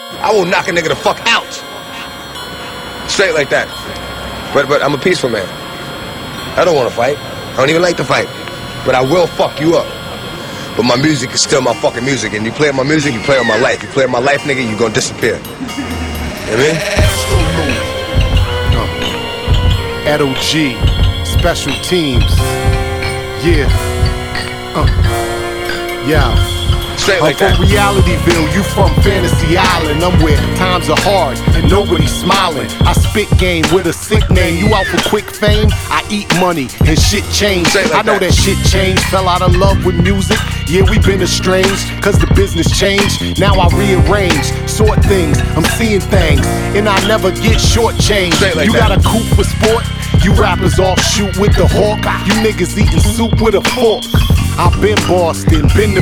I will knock a nigga the fuck out. Straight like that. But I'm a peaceful man. I don't want to fight. I don't even like to fight. But I will fuck you up. But my music is still my fucking music. And you play my music, you play on my life. You play on my life, nigga, you gonna disappear. You know what I mean? Edo G, special teams. Yeah. Yeah. Straight like I'm that. from Realityville, you from Fantasy Island. I'm where times are hard and nobody's smiling. I spit game with a sick name. You out for quick fame? I eat money and shit changed. Like I know that shit changed. Fell out of love with music. Yeah, we been estranged, cause the business changed. Now I rearrange, sort things, I'm seeing things, and I never get shortchanged. Like you that. got a coupe for sport? You rappers all shoot with the hawk. You niggas eating soup with a fork. I've been Boston, been to